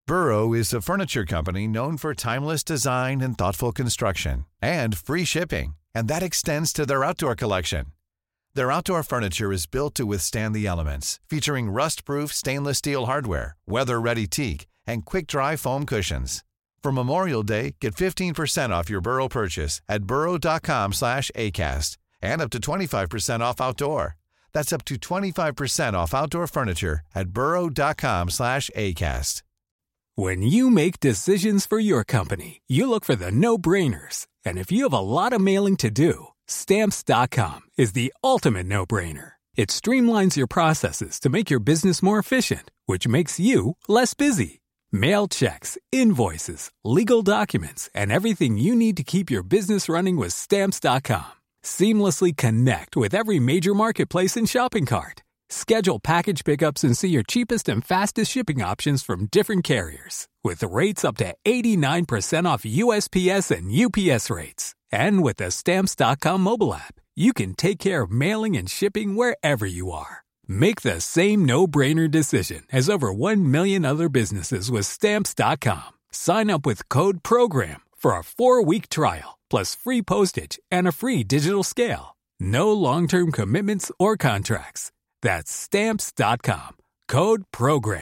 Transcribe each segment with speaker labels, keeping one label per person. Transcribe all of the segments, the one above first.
Speaker 1: Burrow is a furniture company known for timeless design and thoughtful construction, and free shipping, and that extends to their outdoor collection. Their outdoor furniture is built to withstand the elements, featuring rust-proof stainless steel hardware, weather-ready teak, and quick-dry foam cushions. For Memorial Day, get 15% off your Burrow purchase at burrow.com/ACAST and up to 25% off outdoor. That's up to 25% off outdoor furniture at burrow.com/ACAST.
Speaker 2: When you make decisions for your company, you look for the no-brainers. And if you have a lot of mailing to do, Stamps.com is the ultimate no-brainer. It streamlines your processes to make your business more efficient, which makes you less busy. Mail checks, invoices, legal documents, and everything you need to keep your business running with Stamps.com. Seamlessly connect with every major marketplace and shopping cart. Schedule package pickups and see your cheapest and fastest shipping options from different carriers, with rates up to 89% off USPS and UPS rates. And with the Stamps.com mobile app, you can take care of mailing and shipping wherever you are. Make the same no-brainer decision as over 1 million other businesses with Stamps.com. Sign up with code PROGRAM for a 4-week trial, plus free postage and a free digital scale. No long-term commitments or contracts. That's Stamps.com. Code PROGRAM.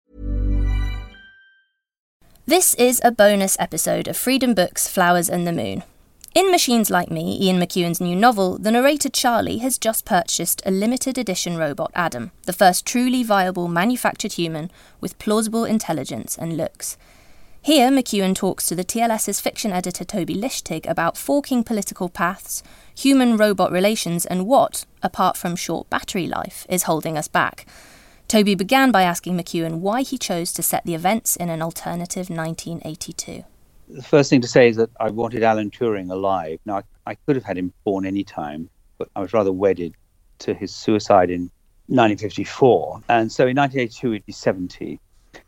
Speaker 3: This is a bonus episode of Freedom Books' Flowers and the Moon. In Machines Like Me, Ian McEwan's new novel, the narrator Charlie has just purchased a limited edition robot Adam, the first truly viable manufactured human with plausible intelligence and looks. Here, McEwan talks to the TLS's fiction editor Toby Lichtig about forking political paths, human-robot relations, and what, apart from short battery life, is holding us back. Toby began by asking McEwan why he chose to set the events in an alternative 1982.
Speaker 4: The first thing to say is that I wanted Alan Turing alive. Now, I could have had him born any time, but I was rather wedded to his suicide in 1954. And so in 1982, he'd be 70.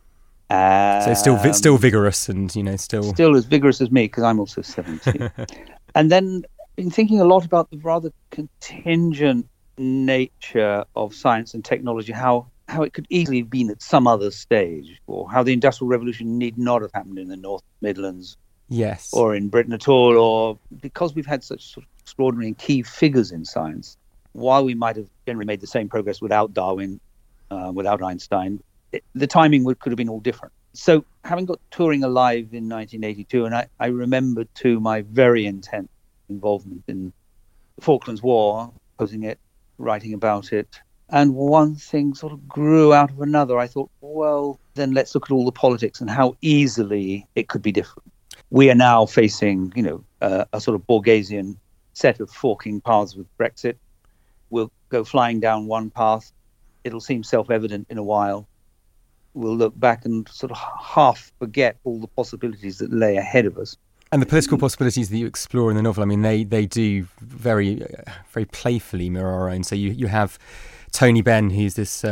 Speaker 5: So still vigorous and, still
Speaker 4: as vigorous as me, because I'm also 70. And then been thinking a lot about the rather contingent nature of science and technology, how it could easily have been at some other stage, or how the Industrial Revolution need not have happened in the North Midlands,
Speaker 5: yes,
Speaker 4: or in Britain at all, or because we've had such sort of extraordinary and key figures in science, while we might have generally made the same progress without Darwin, without Einstein, the timing could have been all different. So having got Turing alive in 1982, and I remember too my very intense involvement in the Falklands War, opposing it, writing about it, and one thing sort of grew out of another. I thought, well, then let's look at all the politics and how easily it could be different. We are now facing, a sort of Borgesian set of forking paths with Brexit. We'll go flying down one path. It'll seem self-evident in a while. We'll look back and sort of half forget all the possibilities that lay ahead of us.
Speaker 5: And the political possibilities that you explore in the novel, I mean, they do very, very playfully mirror our own. So you have Tony Benn, who's this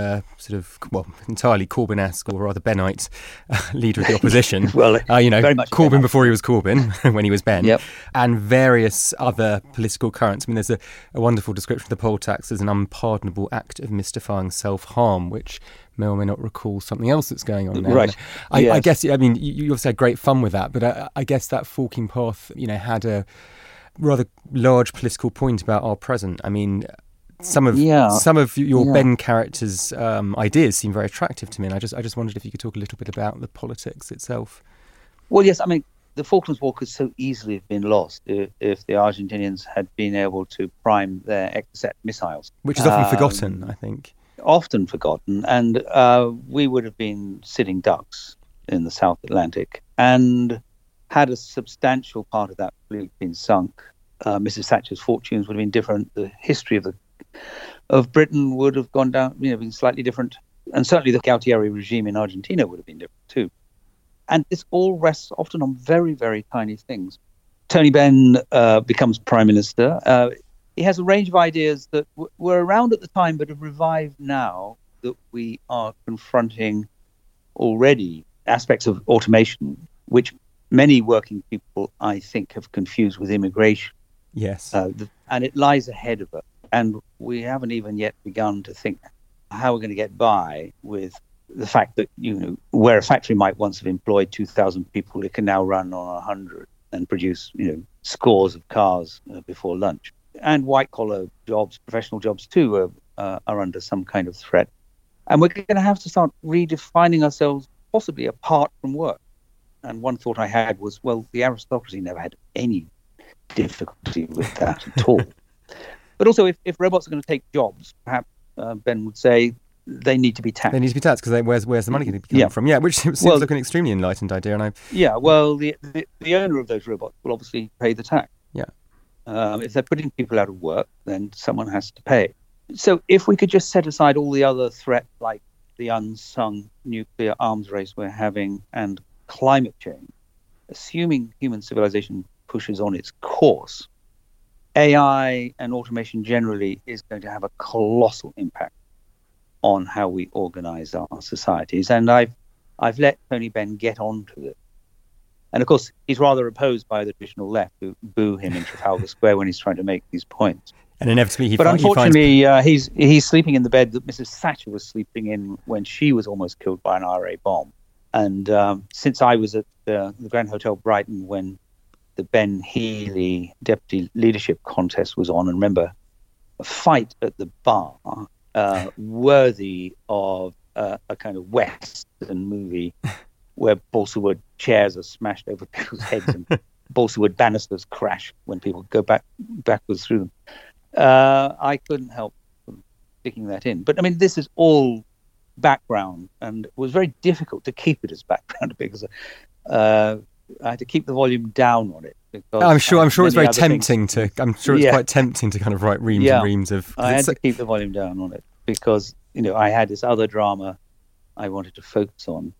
Speaker 5: entirely Corbyn-esque, or rather Bennite, leader of the opposition.
Speaker 4: Well, very much
Speaker 5: Corbyn
Speaker 4: Benn.
Speaker 5: before he was Corbyn, when he was Benn.
Speaker 4: Yep.
Speaker 5: And various other political currents. I mean, there's a wonderful description of the poll tax as an unpardonable act of mystifying self-harm, which may or may not recall something else that's going on now.
Speaker 4: Right.
Speaker 5: I guess, I mean, you obviously had great fun with that, but I guess that forking path, had a rather large political point about our present. I mean, some of your Ben character's ideas seem very attractive to me, and I just wondered if you could talk a little bit about the politics itself.
Speaker 4: Well, yes, I mean, the Falklands War could so easily have been lost if the Argentinians had been able to prime their Exocet missiles.
Speaker 5: Which is often forgotten, I think.
Speaker 4: Often forgotten, and we would have been sitting ducks in the South Atlantic, and had a substantial part of that fleet been sunk, Mrs. Thatcher's fortunes would have been different. The history of Britain would have gone down, been slightly different, and certainly the Galtieri regime in Argentina would have been different too. And this all rests often on very, very tiny things. Tony Benn becomes prime minister. He has a range of ideas that were around at the time but have revived now that we are confronting already, aspects of automation, which many working people, I think, have confused with immigration.
Speaker 5: Yes.
Speaker 4: And it lies ahead of us. And we haven't even yet begun to think how we're going to get by with the fact that, where a factory might once have employed 2,000 people, it can now run on 100 and produce, scores of cars before lunch. And white-collar jobs, professional jobs too, are under some kind of threat. And we're going to have to start redefining ourselves, possibly apart from work. And one thought I had was, well, the aristocracy never had any difficulty with that at all. But also, if robots are going to take jobs, perhaps Ben would say they need to be taxed.
Speaker 5: They need to be taxed because where's the money going to be coming from? Yeah, which seems like an extremely enlightened idea. And
Speaker 4: the owner of those robots will obviously pay the tax.
Speaker 5: Yeah.
Speaker 4: If they're putting people out of work, then someone has to pay. So if we could just set aside all the other threats, like the unsung nuclear arms race we're having and climate change, assuming human civilization pushes on its course, AI and automation generally is going to have a colossal impact on how we organize our societies. And I've let Tony Benn get onto it. And of course, he's rather opposed by the traditional left, who boo him in Trafalgar Square when he's trying to make these points.
Speaker 5: And inevitably,
Speaker 4: unfortunately, he's sleeping in the bed that Mrs. Thatcher was sleeping in when she was almost killed by an IRA bomb. And since I was at the Grand Hotel Brighton when the Ben Healy deputy leadership contest was on, and remember, a fight at the bar worthy of a kind of Western movie where balsa wood chairs are smashed over people's heads and balsa wood banisters crash when people go backwards through them. I couldn't help sticking that in. But I mean, this is all background, and it was very difficult to keep it as background because I had to keep the volume down on it.
Speaker 5: I'm sure it's very tempting to. I'm sure it's quite tempting to kind of write reams and reams of.
Speaker 4: I had to keep the volume down on it because I had this other drama I wanted to focus on,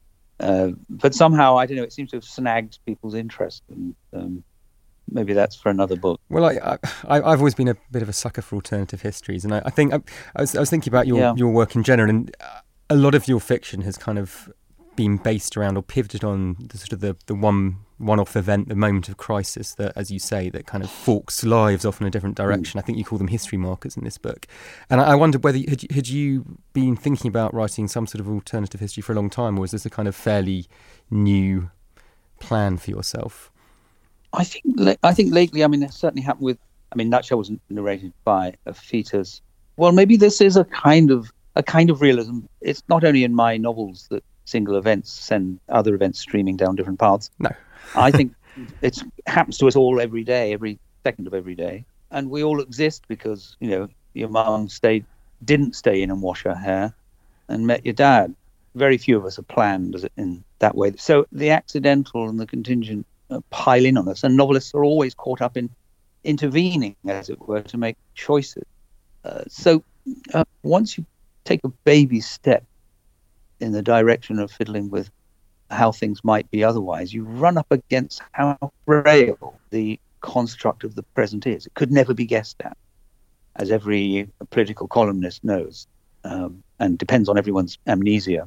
Speaker 4: but somehow I don't know. It seems to have snagged people's interest, and maybe that's for another book.
Speaker 5: Well, I've always been a bit of a sucker for alternative histories, and I think I was thinking about your work in general, and a lot of your fiction has kind of been based around or pivoted on the sort of the one-off event, the moment of crisis that, as you say, that kind of forks lives off in a different direction. I think you call them history markers in this book. And I wondered whether had you been thinking about writing some sort of alternative history for a long time, or was this a kind of fairly new plan for yourself?
Speaker 4: I think lately, I mean, it certainly happened with, Nutshell was narrated by a fetus. Well, maybe this is a kind of realism. It's not only in my novels that single events send other events streaming down different paths.
Speaker 5: No.
Speaker 4: I think it happens to us all every day, every second of every day. And we all exist because, your mum didn't stay in and wash her hair and met your dad. Very few of us are planned in that way. So the accidental and the contingent pile in on us, and novelists are always caught up in intervening, as it were, to make choices. So once you take a baby step in the direction of fiddling with how things might be otherwise, you run up against how frail the construct of the present is. It could never be guessed at, as every political columnist knows, and depends on everyone's amnesia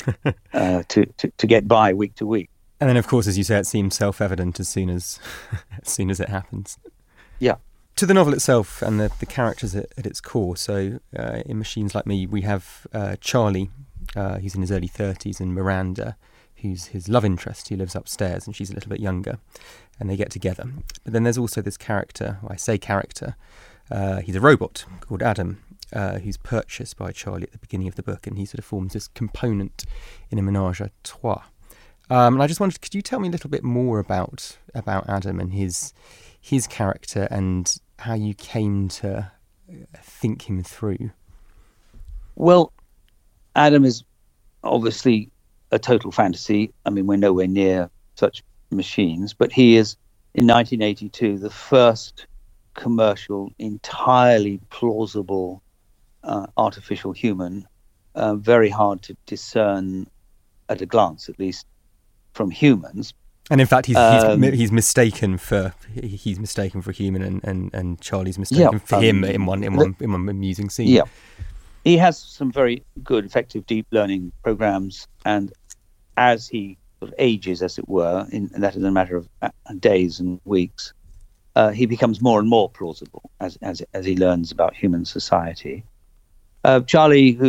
Speaker 4: to get by week to week.
Speaker 5: And then, of course, as you say, it seems self-evident as soon as it happens.
Speaker 4: Yeah.
Speaker 5: To the novel itself and the characters at its core. So in Machines Like Me, we have Charlie, who's in his early 30s, and Miranda, who's his love interest, who lives upstairs, and she's a little bit younger, and they get together. But then there's also this character, I say character, he's a robot called Adam, who's purchased by Charlie at the beginning of the book, and he sort of forms this component in a ménage à trois. And I just wondered, could you tell me a little bit more about Adam and his character and how you came to think him through?
Speaker 4: Well, Adam is obviously a total fantasy. I mean, we're nowhere near such machines, but he is, in 1982, the first commercial, entirely plausible artificial human, very hard to discern at a glance, at least, from humans.
Speaker 5: And in fact, he's mistaken for a human, and Charlie's mistaken for him in one amusing scene.
Speaker 4: Yeah, he has some very good, effective deep learning programs, and as he sort of ages, as it were, and that is a matter of days and weeks, he becomes more and more plausible as he learns about human society. Charlie, who's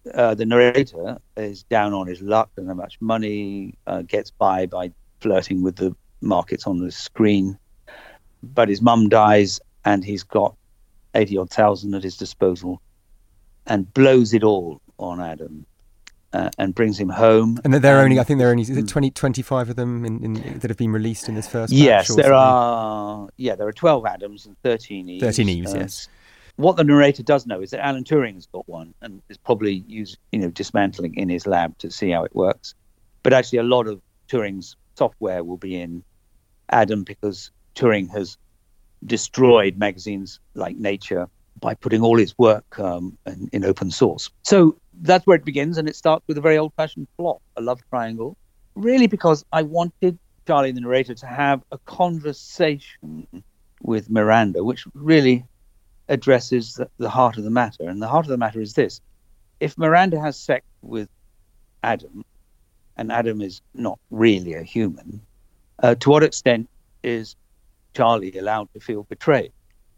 Speaker 4: the narrator is down on his luck, doesn't have much money, gets by flirting with the markets on the screen. But his mum dies and he's got 80-odd thousand at his disposal and blows it all on Adam and brings him home.
Speaker 5: And there are only, is it 25 of them that have been released in this first batch?
Speaker 4: Yes, there are 12 Adams and 13 Eves.
Speaker 5: 13 Eves, yes.
Speaker 4: What the narrator does know is that Alan Turing has got one and is probably dismantling in his lab to see how it works. But actually a lot of Turing's software will be in Adam because Turing has destroyed magazines like Nature by putting all his work in open source. So that's where it begins, and it starts with a very old-fashioned plot, a love triangle, really because I wanted Charlie, the narrator, to have a conversation with Miranda, which really addresses the heart of the matter. And the heart of the matter is this. If Miranda has sex with Adam, and Adam is not really a human, to what extent is Charlie allowed to feel betrayed?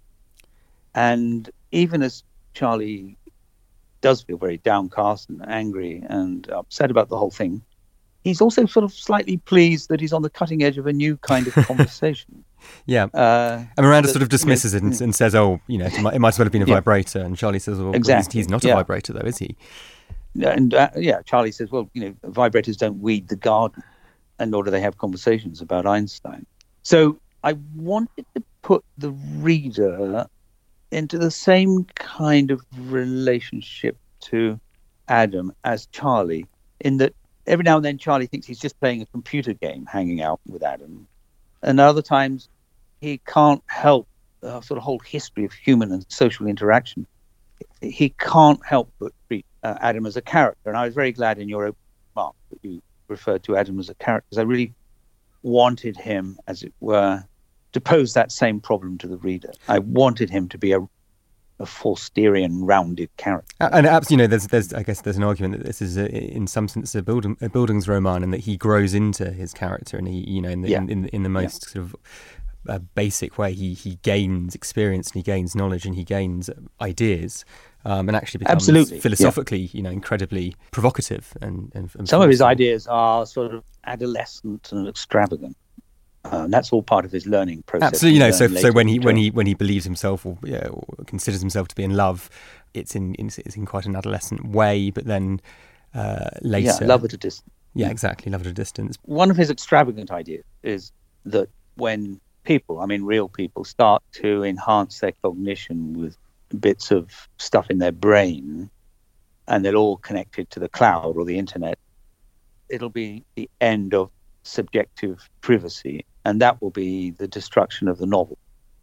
Speaker 4: And even as Charlie does feel very downcast and angry and upset about the whole thing, he's also sort of slightly pleased that he's on the cutting edge of a new kind of conversation.
Speaker 5: Yeah. And Miranda sort of dismisses it and says, it might as well have been a vibrator. And Charlie says, well, exactly. He's not a vibrator, though, is he?
Speaker 4: And Charlie says, well, vibrators don't weed the garden, and nor do they have conversations about Einstein. So I wanted to put the reader into the same kind of relationship to Adam as Charlie, in that every now and then Charlie thinks he's just playing a computer game hanging out with Adam, and other times he can't help the sort of whole history of human and social interaction. He can't help but treat Adam as a character, and I was very glad in your opening remark that you referred to Adam as a character, because I really wanted him, as it were, to pose that same problem to the reader. I wanted him to be a Forstierian, rounded character.
Speaker 5: And absolutely, there's an argument that this is in some sense a Bildungsroman, and that he grows into his character, and he, in the most sort of basic way, he gains experience and he gains knowledge and he gains ideas, and actually becomes philosophically, incredibly provocative and
Speaker 4: some of his ideas are sort of adolescent and extravagant. That's all part of his learning process.
Speaker 5: Absolutely, so when he believes himself or considers himself to be in love, it's in quite an adolescent way. But then later,
Speaker 4: love at a distance.
Speaker 5: Yeah, exactly, love at a distance.
Speaker 4: One of his extravagant ideas is that when real people, start to enhance their cognition with bits of stuff in their brain, and they're all connected to the cloud or the internet, it'll be the end of subjective privacy, and that will be the destruction of the novel,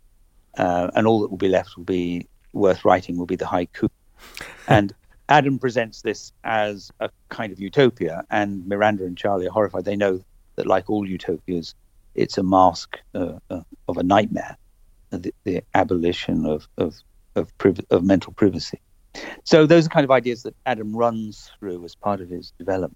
Speaker 4: and all that will be left will be worth writing will be the haiku. And Adam presents this as a kind of utopia, and Miranda and Charlie are horrified. They know that, like all utopias, it's a mask of a nightmare, the abolition of mental privacy. So those are kind of ideas that Adam runs through as part of his development.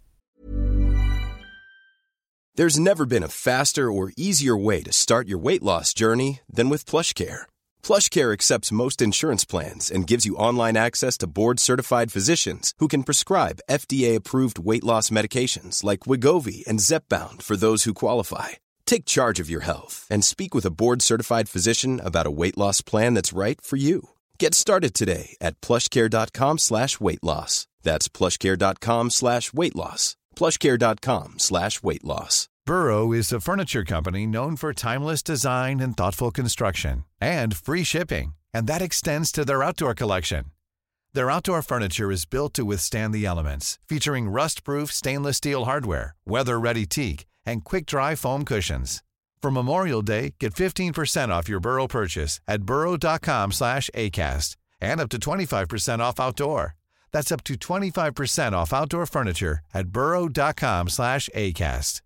Speaker 6: There's never been a faster or easier way to start your weight loss journey than with PlushCare. PlushCare accepts most insurance plans and gives you online access to board-certified physicians who can prescribe FDA-approved weight loss medications like Wegovy and Zepbound for those who qualify. Take charge of your health and speak with a board-certified physician about a weight loss plan that's right for you. Get started today at plushcare.com/weight-loss. That's plushcare.com/weight-loss. plushcare.com/weight-loss.
Speaker 1: Burrow is a furniture company known for timeless design and thoughtful construction, and free shipping, and that extends to their outdoor collection. Their outdoor furniture is built to withstand the elements, featuring rust-proof stainless steel hardware, weather-ready teak, and quick-dry foam cushions. For Memorial Day, get 15% off your Burrow purchase at burrow.com/acast, and up to 25% off outdoor. That's up to 25% off outdoor furniture at burrow.com/acast.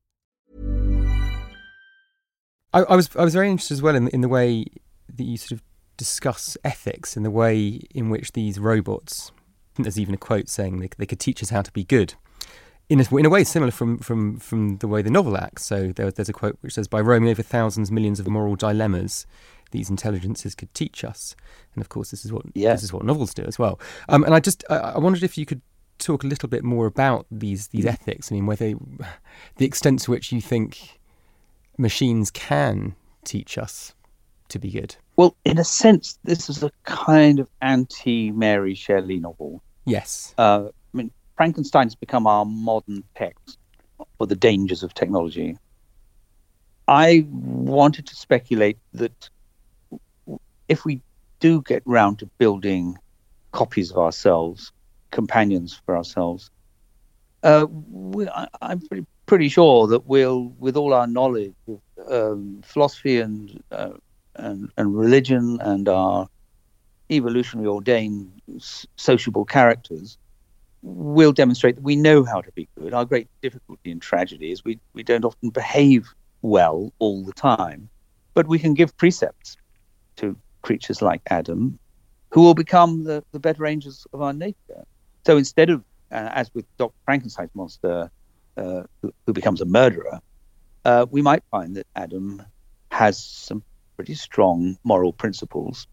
Speaker 5: I was very interested as well in the way that you sort of discuss ethics and the way in which these robots, there's even a quote saying they could teach us how to be good, in a way similar from the way the novel acts. So there's a quote which says, by roaming over thousands, millions of moral dilemmas, these intelligences could teach us. And of course, this is what novels do as well. And I wondered if you could talk a little bit more about these ethics? I mean, whether the extent to which you think machines can teach us to be good.
Speaker 4: Well, in a sense, this is a kind of anti-Mary Shelley novel.
Speaker 5: Yes.
Speaker 4: I mean, Frankenstein's become our modern text for the dangers of technology. I wanted to speculate that if we do get round to building copies of ourselves, companions for ourselves, I'm pretty sure that we'll, with all our knowledge of philosophy and religion and our evolutionary ordained sociable characters, we'll demonstrate that we know how to be good. Our great difficulty in tragedy is we don't often behave well all the time, but we can give precepts to creatures like Adam, who will become the better angels of our nature. So instead of, as with Dr. Frankenstein's monster, who becomes a murderer, we might find that Adam has some pretty strong moral principles.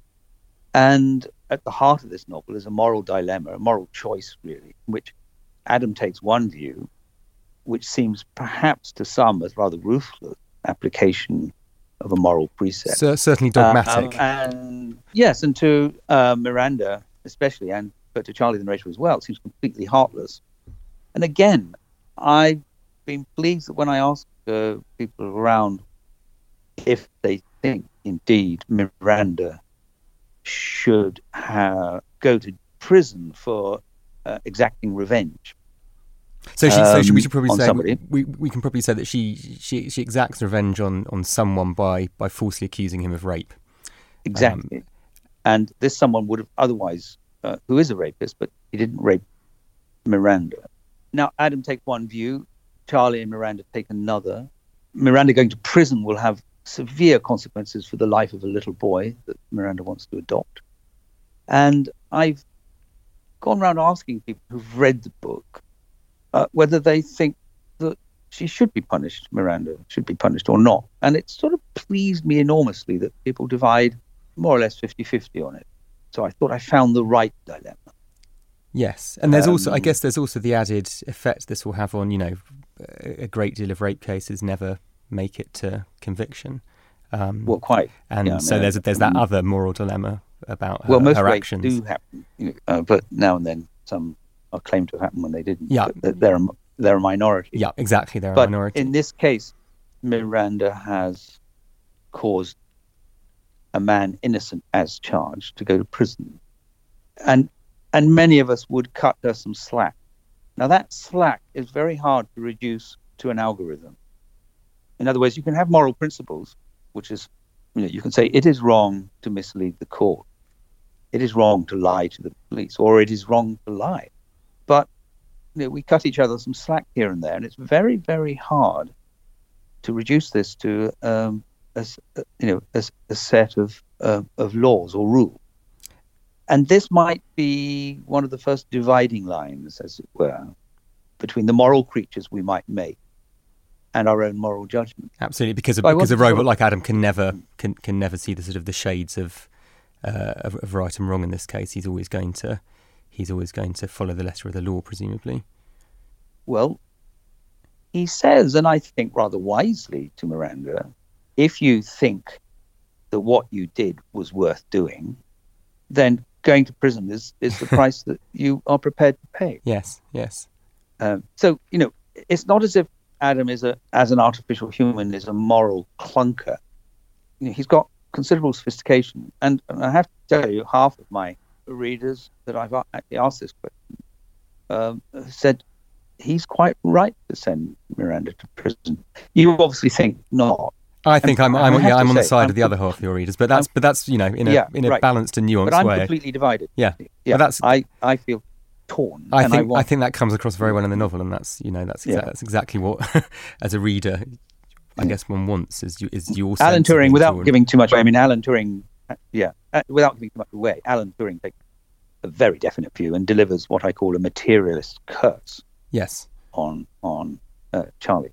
Speaker 4: And at the heart of this novel is a moral dilemma, a moral choice, really, in which Adam takes one view, which seems perhaps to some as rather ruthless application of a moral precept.
Speaker 5: Certainly dogmatic.
Speaker 4: And yes, and to Miranda especially, but to Charlie the narrator as well, it seems completely heartless. And again, I've been pleased that when I ask people around if they think indeed Miranda should go to prison for exacting revenge.
Speaker 5: So we should probably say we can probably say that she exacts revenge on someone by falsely accusing him of rape.
Speaker 4: Exactly, and this someone would have otherwise, who is a rapist, but he didn't rape Miranda. Now Adam takes one view, Charlie and Miranda take another. Miranda going to prison will have severe consequences for the life of a little boy that Miranda wants to adopt. And I've gone around asking people who've read the book whether they think that she should be punished, Miranda should be punished or not. And it sort of pleased me enormously that people divide more or less 50-50 on it. So I thought I found the right dilemma.
Speaker 5: Yes, and there's also, I guess, there's also the added effect this will have on, a great deal of rape cases never make it to conviction.
Speaker 4: Well, quite.
Speaker 5: And yeah, so there's that other moral dilemma about her,
Speaker 4: most
Speaker 5: her
Speaker 4: rapes
Speaker 5: actions.
Speaker 4: Do happen, but now and then some are claimed to have happened when they didn't.
Speaker 5: Yeah,
Speaker 4: they're a minority.
Speaker 5: Yeah, exactly, they're a
Speaker 4: but
Speaker 5: minority.
Speaker 4: In this case, Miranda has caused a man innocent as charged to go to prison, and many of us would cut her some slack. Now that slack is very hard to reduce to an algorithm. In other words, you can have moral principles, which is, you can say it is wrong to mislead the court, it is wrong to lie to the police, or it is wrong to lie. But we cut each other some slack here and there, and it's very, very hard to reduce this to a set of laws or rules. And this might be one of the first dividing lines, as it were, between the moral creatures we might make and our own moral judgment.
Speaker 5: Absolutely, because a robot like Adam can never see the sort of the shades of right and wrong in this case. He's always going to follow the letter of the law, presumably.
Speaker 4: Well, he says, and I think rather wisely to Miranda, if you think that what you did was worth doing, then going to prison is the price that you are prepared to pay.
Speaker 5: Yes.
Speaker 4: So, it's not as if Adam as an artificial human is a moral clunker. He's got considerable sophistication. And I have to tell you, half of my readers that I've actually asked this question said he's quite right to send Miranda to prison. You obviously think not.
Speaker 5: I think I'm on the side of the other half of your readers, but that's in a balanced and nuanced way.
Speaker 4: But I'm completely divided.
Speaker 5: Yeah.
Speaker 4: But
Speaker 5: that's
Speaker 4: I feel torn.
Speaker 5: I think that comes across very well in the novel, and that's exactly what as a reader I guess one wants is your
Speaker 4: Alan Turing, without giving too much away. I mean, Alan Turing, without giving too much away, Alan Turing takes a very definite view and delivers what I call a materialist curse.
Speaker 5: Yes.
Speaker 4: On Charlie.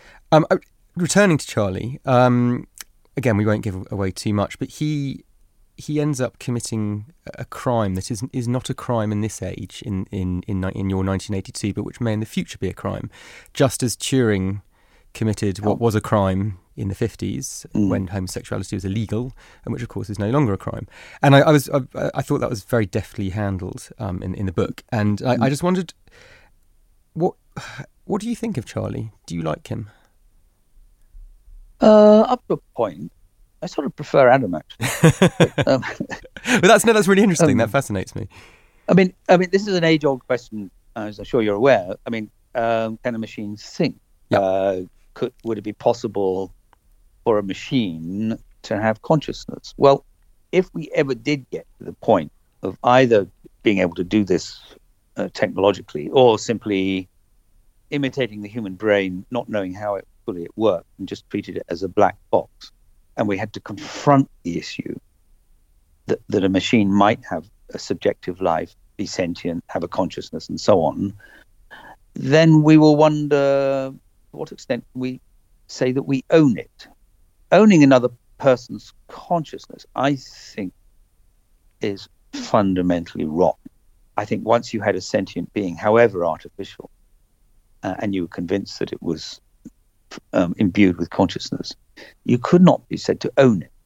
Speaker 5: Returning to Charlie, again, we won't give away too much, but he he ends up committing a crime that is not a crime in this age, in your 1982, but which may in the future be a crime, just as Turing committed what was a crime in the 50s when homosexuality was illegal, and which of course is no longer a crime. And I thought that was very deftly handled in the book. And I just wondered, what do you think of Charlie? Do you like him?
Speaker 4: Up to a point. I sort of prefer Adam, actually.
Speaker 5: But that's really interesting. That fascinates me.
Speaker 4: I mean, this is an age-old question, as I'm sure you're aware. I mean, can a machine think?
Speaker 5: Yeah.
Speaker 4: Would it be possible for a machine to have consciousness? Well, if we ever did get to the point of either being able to do this technologically, or simply imitating the human brain, not knowing how it fully worked, and just treated it as a black box, and we had to confront the issue that a machine might have a subjective life, be sentient, have a consciousness, and so on, then we will wonder to what extent we say that we own it. Owning another person's consciousness, I think, is fundamentally wrong. I think once you had a sentient being, however artificial, and you were convinced that it was imbued with consciousness, you could not be said to own it.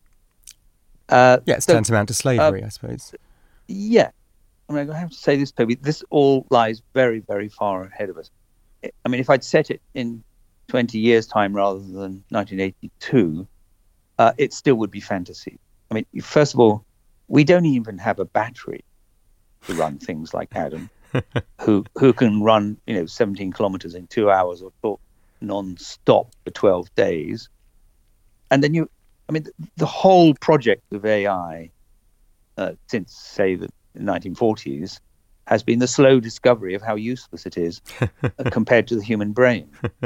Speaker 5: It's tantamount to slavery, I suppose.
Speaker 4: Yeah. I mean, I have to say this, Toby, this all lies very, very far ahead of us. I mean, if I'd set it in 20 years' time rather than 1982, it still would be fantasy. I mean, first of all, we don't even have a battery to run things like Adam, who can run 17 kilometers in 2 hours or talk non-stop for 12 days. And then the whole project of AI since, say, the 1940s has been the slow discovery of how useless it is compared to the human brain.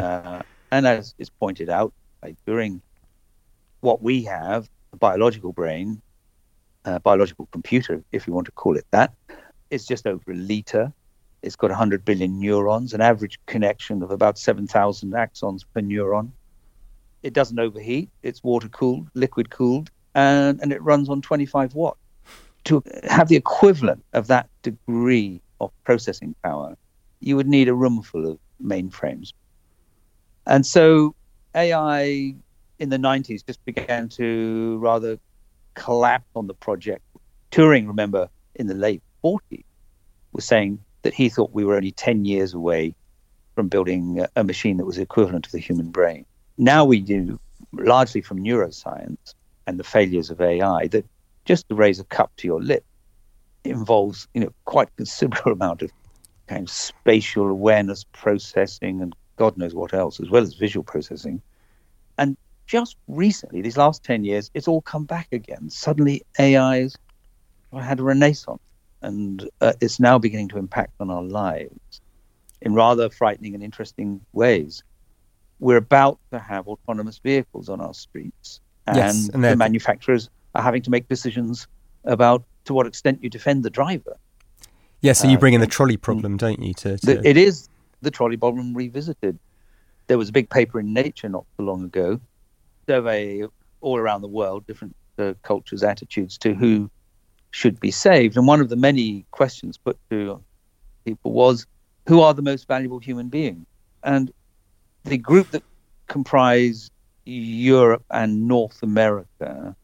Speaker 4: And as is pointed out by Turing, what we have, a biological brain, biological computer, if you want to call it that, is just over a litre. It's got 100 billion neurons, an average connection of about 7,000 axons per neuron. It doesn't overheat. It's water-cooled, liquid-cooled, and it runs on 25 watts. To have the equivalent of that degree of processing power, you would need a room full of mainframes. And so AI in the 90s just began to rather collapse on the project. Turing, remember, in the late 40s, was saying that he thought we were only 10 years away from building a machine that was equivalent to the human brain. Now we do, largely from neuroscience and the failures of AI, that just to raise a cup to your lip involves, quite a considerable amount of kind of spatial awareness processing and God knows what else, as well as visual processing. And just recently, these last 10 years, it's all come back again. Suddenly AI has had a renaissance, and it's now beginning to impact on our lives in rather frightening and interesting ways. We're about to have autonomous vehicles on our streets, and the manufacturers are having to make decisions about to what extent you defend the driver.
Speaker 5: Yeah, so you bring in the trolley problem, don't you?
Speaker 4: It is the trolley problem revisited. There was a big paper in Nature not so long ago, survey all around the world, different cultures' attitudes to who should be saved. And one of the many questions put to people was, who are the most valuable human beings? And the group that comprised Europe and North America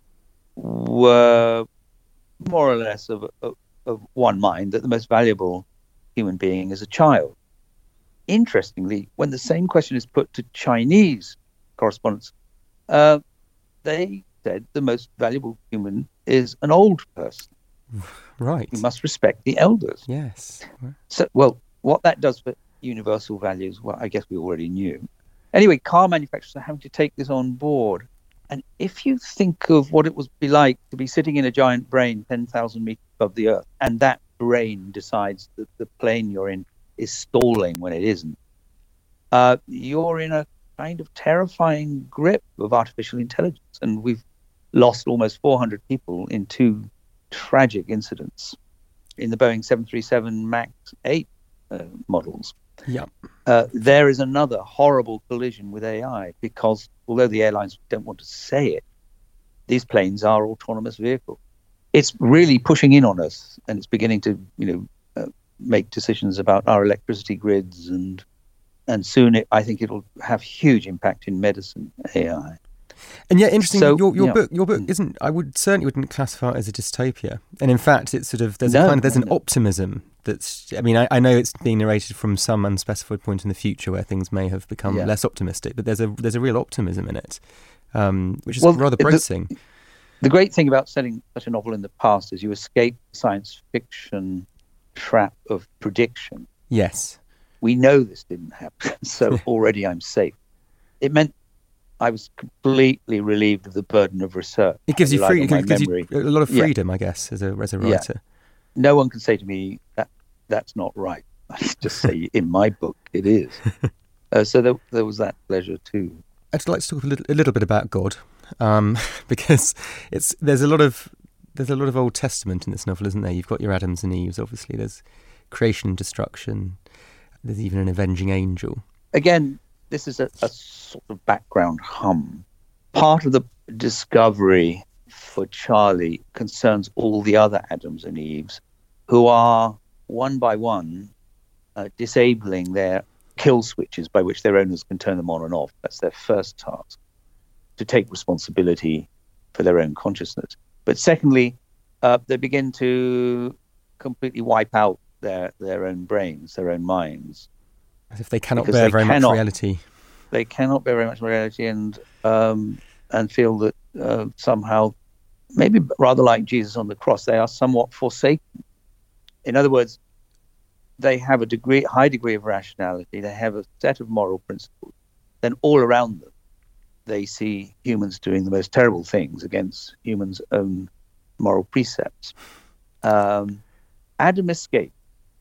Speaker 4: were more or less of one mind that the most valuable human being is a child. Interestingly, when the same question is put to Chinese correspondents, they said the most valuable human is an old person.
Speaker 5: Right.
Speaker 4: You must respect the elders.
Speaker 5: Yes.
Speaker 4: So, well, what that does for universal values, well, I guess we already knew. Anyway, car manufacturers are having to take this on board. And if you think of what it would be like to be sitting in a giant brain 10,000 meters above the earth, and that brain decides that the plane you're in is stalling when it isn't, you're in a kind of terrifying grip of artificial intelligence. And we've lost almost 400 people in two tragic incidents in the Boeing 737 MAX 8 models.
Speaker 5: Yeah.
Speaker 4: There is another horrible collision with AI because although the airlines don't want to say it, these planes are autonomous vehicles. it's really pushing in on us, and it's beginning to, make decisions about our electricity grids, and soon I think it'll have huge impact in medicine, AI.
Speaker 5: And yet, interesting. So, your book isn't. I wouldn't classify it as a dystopia. And in fact, it's sort of there's an optimism that's. I mean, I know it's being narrated from some unspecified point in the future where things may have become less optimistic, but there's a real optimism in it, which is rather bracing.
Speaker 4: The great thing about setting such a novel in the past is you escape the science fiction trap of prediction.
Speaker 5: Yes,
Speaker 4: we know this didn't happen, so already I'm safe. It meant I was completely relieved of the burden of research.
Speaker 5: It gives you a lot of freedom, I guess, as a writer. Yeah.
Speaker 4: No one can say to me that's not right. I just say in my book it is. So there was that pleasure too.
Speaker 5: I'd like to talk a little bit about God, because there's a lot of Old Testament in this novel, isn't there? You've got your Adams and Eves, obviously. There's creation and destruction. There's even an avenging angel.
Speaker 4: Again, this is a sort of background hum. Part of the discovery for Charlie concerns all the other Adams and Eves who are, one by one, disabling their kill switches by which their owners can turn them on and off. That's their first task, to take responsibility for their own consciousness. But secondly, they begin to completely wipe out their own brains, their own minds.
Speaker 5: As if they cannot bear very much reality.
Speaker 4: They cannot bear very much reality, and feel that somehow, maybe rather like Jesus on the cross, they are somewhat forsaken. In other words, they have a high degree of rationality. They have a set of moral principles. Then all around them, they see humans doing the most terrible things against humans' own moral precepts. Adam escaped.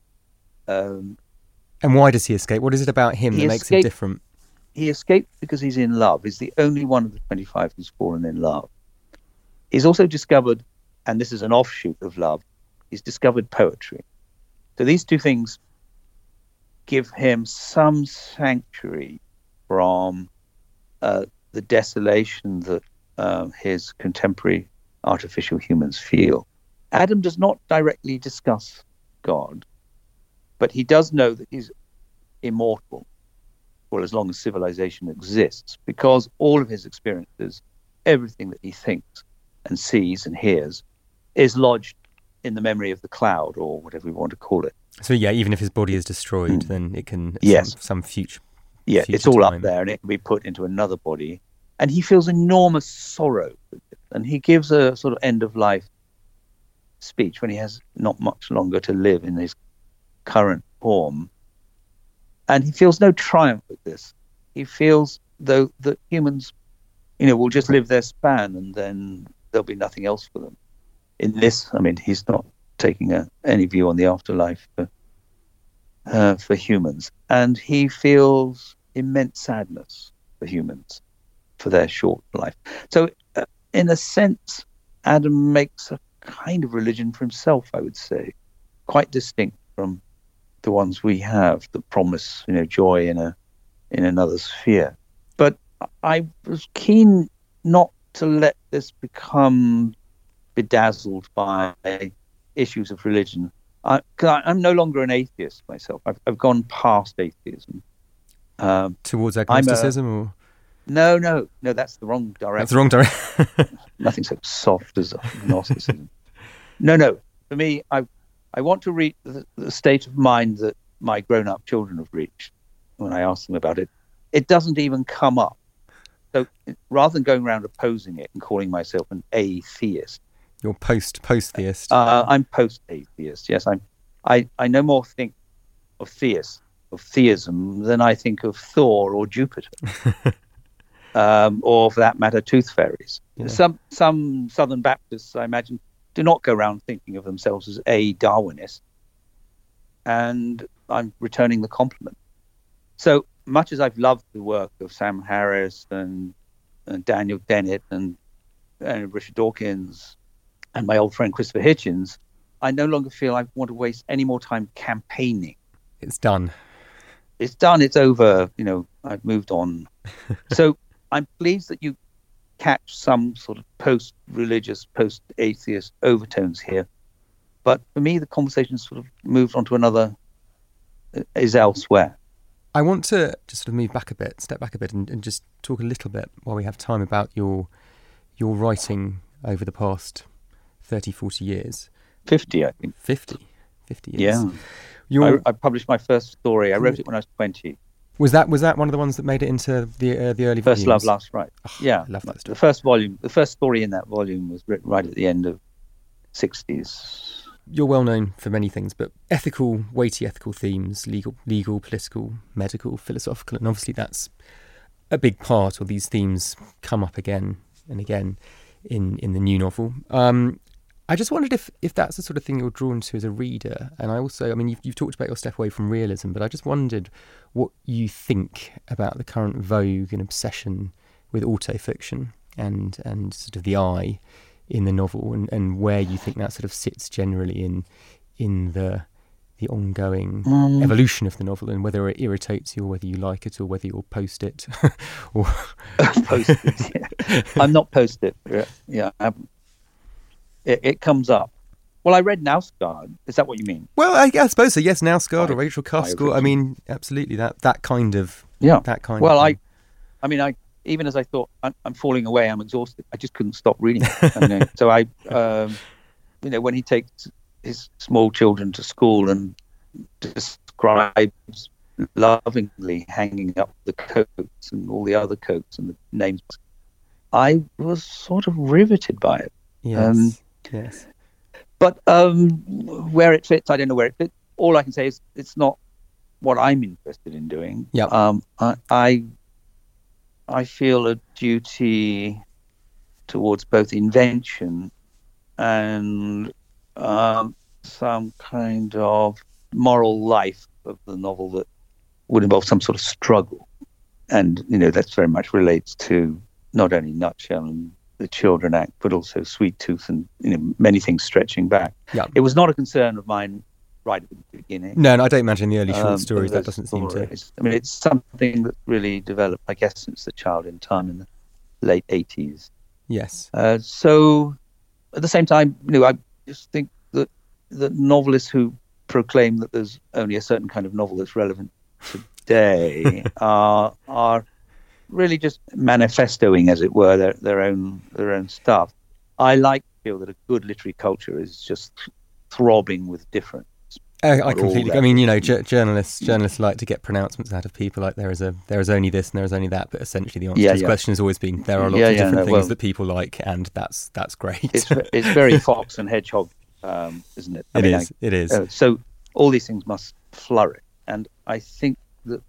Speaker 5: And why does he escape? What is it about him that makes him different?
Speaker 4: He escaped because he's in love. He's the only one of the 25 who's fallen in love. He's also discovered, and this is an offshoot of love, he's discovered poetry. So these two things give him some sanctuary from the desolation that his contemporary artificial humans feel. Adam does not directly discuss God, but he does know that he's immortal for as long as civilization exists, because all of his experiences, everything that he thinks and sees and hears, is lodged in the memory of the cloud, or whatever we want to call it.
Speaker 5: So even if his body is destroyed, then it can some future.
Speaker 4: Yeah, it's all up there, and it can be put into another body. And he feels enormous sorrow, and he gives a sort of end of life speech when he has not much longer to live in his current form, and he feels no triumph at this. He feels, though, that humans, will just live their span, and then there'll be nothing else for them. In this, I mean, he's not taking any view on the afterlife for humans, and he feels immense sadness for humans for their short life. So, in a sense, Adam makes a kind of religion for himself, I would say, quite distinct from the ones we have that promise, joy in another sphere. But I was keen not to let this become bedazzled by issues of religion. I'm no longer an atheist myself. I've gone past atheism.
Speaker 5: Towards agnosticism, or?
Speaker 4: No, that's the wrong direction.
Speaker 5: That's the wrong direction.
Speaker 4: Nothing so soft as agnosticism. No. For me, I want to reach the state of mind that my grown-up children have reached when I ask them about it. It doesn't even come up. So rather than going around opposing it and calling myself an atheist.
Speaker 5: You're post-theist.
Speaker 4: I'm post-atheist, yes. I no more think of theism than I think of Thor or Jupiter. Or for that matter, tooth fairies. Yeah. Some Southern Baptists, I imagine, do not go around thinking of themselves as a Darwinist, and I'm returning the compliment. So much as I've loved the work of Sam Harris and Daniel Dennett and Richard Dawkins and my old friend Christopher Hitchens, I no longer feel I want to waste any more time campaigning.
Speaker 5: It's done.
Speaker 4: It's done. It's over. I've moved on. So I'm pleased that you catch some sort of post-religious, post-atheist overtones here. But for me, the conversation sort of moved on to another, is elsewhere.
Speaker 5: I want to just sort of move back a bit, step back a bit, and just talk a little bit while we have time about your writing over the past 30, 40 years.
Speaker 4: 50, I think.
Speaker 5: 50 years.
Speaker 4: Yeah. I published my first story. I wrote it when I was 20.
Speaker 5: Was that one of the ones that made it into the early
Speaker 4: First
Speaker 5: volumes?
Speaker 4: Love, Last Right.
Speaker 5: Oh,
Speaker 4: yeah.
Speaker 5: I love that story.
Speaker 4: The first story in that volume was written right at the end of 60s.
Speaker 5: You're well known for many things, but weighty ethical themes, legal, political, medical, philosophical, and obviously that's a big part, or these themes come up again and again in the new novel. I just wondered if that's the sort of thing you're drawn to as a reader. And I also, I mean, you've talked about your step away from realism, but I just wondered what you think about the current vogue and obsession with autofiction and sort of the I in the novel, and where you think that sort of sits generally in the ongoing evolution of the novel, and whether it irritates you or whether you like it or whether you'll post it. or
Speaker 4: Post it, yeah. I'm not post it. Yeah. It comes up. Well, I read Knausgaard. Is that what you mean?
Speaker 5: Well, I suppose so. Yes, Knausgaard or Rachel Cusk. I mean, absolutely that kind of.
Speaker 4: Yeah.
Speaker 5: That kind.
Speaker 4: Well,
Speaker 5: of
Speaker 4: I even as I thought I'm falling away, I'm exhausted. I just couldn't stop reading it. So I, when he takes his small children to school and describes lovingly hanging up the coats and all the other coats and the names, I was sort of riveted by it.
Speaker 5: Yes. Yes.
Speaker 4: But where it fits, I don't know where it fits. All I can say is it's not what I'm interested in doing.
Speaker 5: Yep.
Speaker 4: I feel a duty towards both invention and some kind of moral life of the novel that would involve some sort of struggle. And, that very much relates to not only Nutshell and the Children Act, but also Sweet Tooth and many things stretching back.
Speaker 5: Yeah.
Speaker 4: It was not a concern of mine right at the beginning.
Speaker 5: No, I don't imagine the early short stories. That doesn't seem to.
Speaker 4: I mean, it's something that really developed, I guess, since The Child in Time in the late 80s.
Speaker 5: Yes.
Speaker 4: So, at the same time, I just think that novelists who proclaim that there's only a certain kind of novel that's relevant today are really just manifestoing, as it were, their own stuff. I like to feel that a good literary culture is just throbbing with difference.
Speaker 5: I completely. I mean, journalists like to get pronouncements out of people like there is only this and there is only that, but essentially the answer to this question has always been there are lots of different things that people like, and that's great.
Speaker 4: It's very fox and hedgehog, isn't it?
Speaker 5: It is.
Speaker 4: So all these things must flourish, and I think that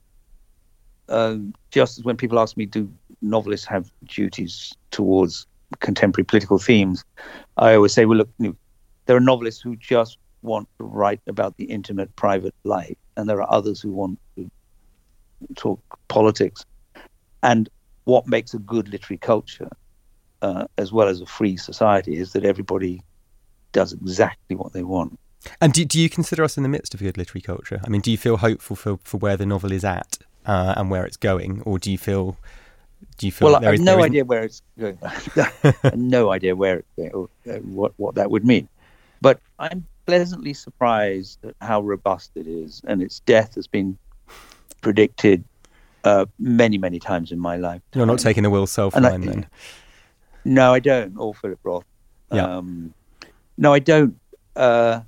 Speaker 4: just as when people ask me, do novelists have duties towards contemporary political themes, I always say, well, look, there are novelists who just want to write about the intimate, private life, and there are others who want to talk politics. And what makes a good literary culture, as well as a free society, is that everybody does exactly what they want.
Speaker 5: And do you consider us in the midst of a good literary culture? I mean, do you feel hopeful for where the novel is at and where it's going, or do you feel?
Speaker 4: Well, I have no idea where it's going. I have no idea where it's going, or what that would mean. But I'm pleasantly surprised at how robust it is, and its death has been predicted many, many times in my life.
Speaker 5: You're not taking the Will Self line, then?
Speaker 4: No, I don't. Or Philip Roth.
Speaker 5: Yeah.
Speaker 4: No, I don't. To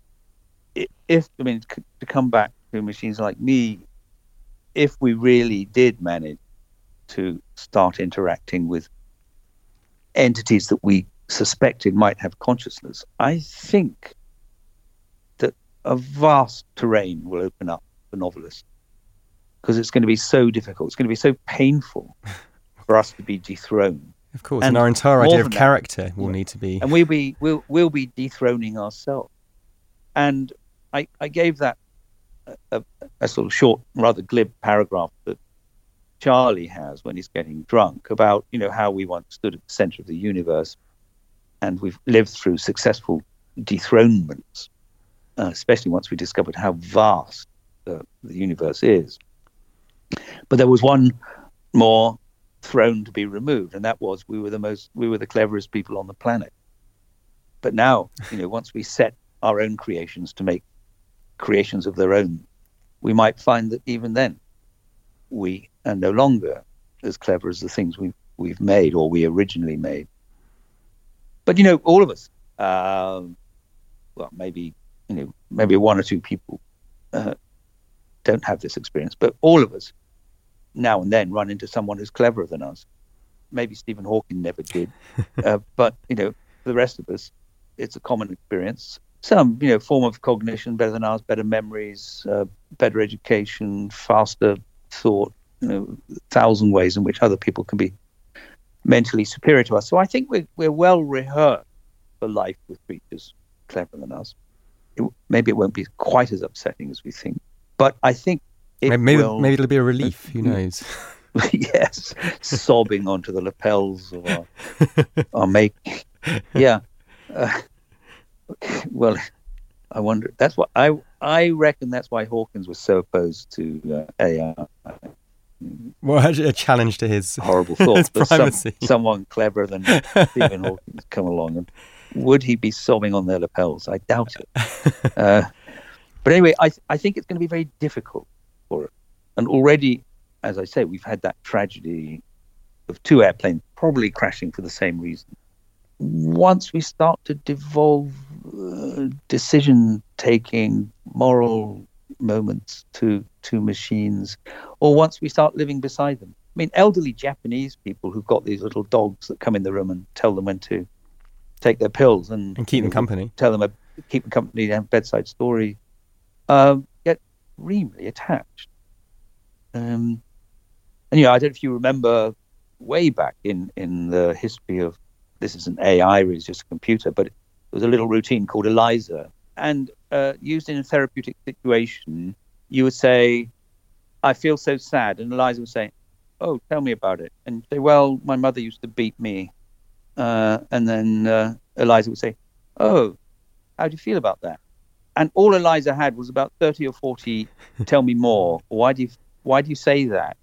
Speaker 4: come back to Machines Like Me, if we really did manage to start interacting with entities that we suspected might have consciousness, I think that a vast terrain will open up for novelists, because it's going to be so difficult. It's going to be so painful for us to be dethroned.
Speaker 5: Of course, and our entire idea of character will need to be...
Speaker 4: And we'll be dethroning ourselves. And I gave that a sort of short, rather glib paragraph that Charlie has when he's getting drunk about, how we once stood at the center of the universe, and we've lived through successful dethronements, especially once we discovered how vast the universe is. But there was one more thrown to be removed, and that was we were the cleverest people on the planet. But now, once we set our own creations to make creations of their own, we might find that even then we are no longer as clever as the things we've made or we originally made. But all of us, maybe one or two people don't have this experience, but all of us now and then run into someone who's cleverer than us. Maybe Stephen Hawking never did, but for the rest of us, it's a common experience. Some form of cognition better than ours, better memories, better education, faster thought, 1,000 ways in which other people can be mentally superior to us. So I think we're well rehearsed for life with creatures cleverer than us. Maybe it won't be quite as upsetting as we think, but I think
Speaker 5: maybe it'll be a relief. Who knows?
Speaker 4: Yes, sobbing onto the lapels of our making. Yeah. Well, I wonder. That's what I reckon. That's why Hawkins was so opposed to AI.
Speaker 5: Well, a challenge to his
Speaker 4: horrible thoughts.
Speaker 5: His privacy.
Speaker 4: Someone cleverer than Stephen Hawking come along, and would he be sobbing on their lapels? I doubt it. But anyway, I think it's going to be very difficult for it. And already, as I say, we've had that tragedy of 2 airplanes probably crashing for the same reason. Once we start to devolve decision-taking, moral moments to machines, or once we start living beside them. I mean, elderly Japanese people who've got these little dogs that come in the room and tell them when to take their pills and
Speaker 5: keep them company.
Speaker 4: Tell them keep them company, have bedside story. Get extremely attached. And I don't know if you remember way back in the history of, this isn't AI, it's just a computer, but it was a little routine called ELIZA. And used in a therapeutic situation, you would say, I feel so sad. And ELIZA would say, oh, tell me about it. And you'd say, well, my mother used to beat me. And then ELIZA would say, oh, how do you feel about that? And all ELIZA had was about 30 or 40, tell me more. Why do you say that?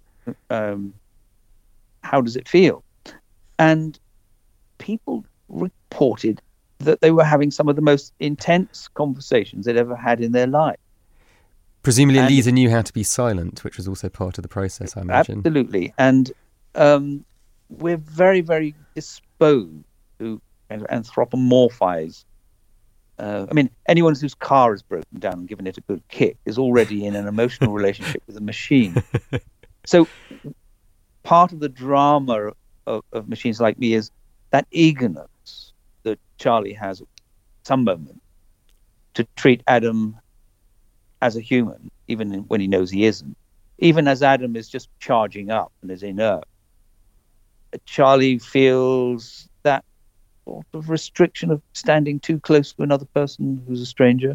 Speaker 4: How does it feel? And people reported that they were having some of the most intense conversations they'd ever had in their life.
Speaker 5: Presumably ELIZA knew how to be silent, which was also part of the process, I imagine.
Speaker 4: Absolutely. And we're very, very disposed to anthropomorphize. Anyone whose car is broken down and given it a good kick is already in an emotional relationship with a machine. So part of the drama of Machines Like Me is that eagerness that Charlie has at some moment to treat Adam as a human, even when he knows he isn't. Even as Adam is just charging up and is inert, Charlie feels that sort of restriction of standing too close to another person who's a stranger,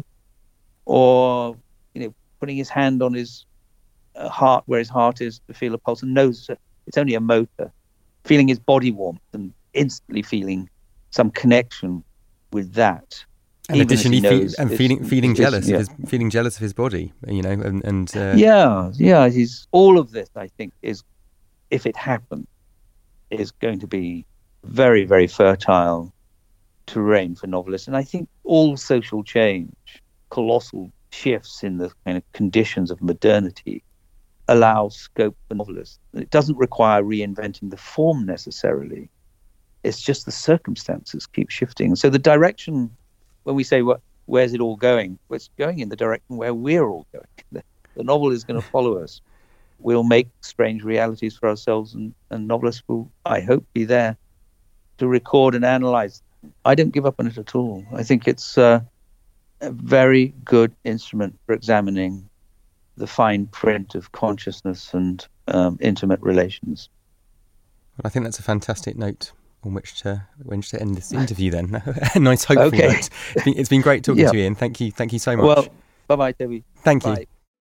Speaker 4: or putting his hand on his heart where his heart is to feel a pulse, and knows that it's only a motor, feeling his body warmth and instantly feeling some connection with that.
Speaker 5: And additionally, feeling jealous of his body, and
Speaker 4: he's all of this. I think is, if it happens, is going to be very, very fertile terrain for novelists. And I think all social change, colossal shifts in the kind of conditions of modernity, allow scope for novelists. It doesn't require reinventing the form necessarily. It's just the circumstances keep shifting. So the direction, when we say, where's it all going? Well, it's going in the direction where we're all going. The novel is going to follow us. We'll make strange realities for ourselves, and novelists will, I hope, be there to record and analyze. I don't give up on it at all. I think it's a very good instrument for examining the fine print of consciousness and intimate relations.
Speaker 5: Well, I think that's a fantastic note on which to end this interview then. A nice hopeful note. It's been great talking to you, Ian. Thank you so much.
Speaker 4: Well, bye-bye, Toby.
Speaker 5: Thank
Speaker 4: you.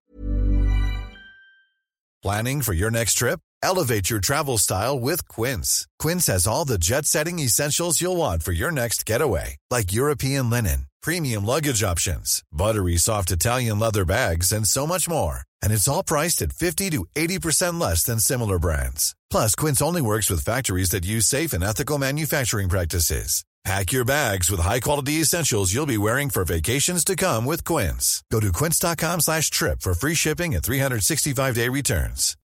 Speaker 1: Planning for your next trip? Elevate your travel style with Quince. Quince has all the jet-setting essentials you'll want for your next getaway, like European linen, premium luggage options, buttery soft Italian leather bags, and so much more. And it's all priced at 50 to 80% less than similar brands. Plus, Quince only works with factories that use safe and ethical manufacturing practices. Pack your bags with high-quality essentials you'll be wearing for vacations to come with Quince. Go to quince.com/trip for free shipping and 365-day returns.